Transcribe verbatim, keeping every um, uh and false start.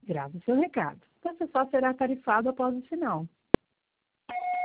Grave seu recado. Você só será tarifado após o sinal.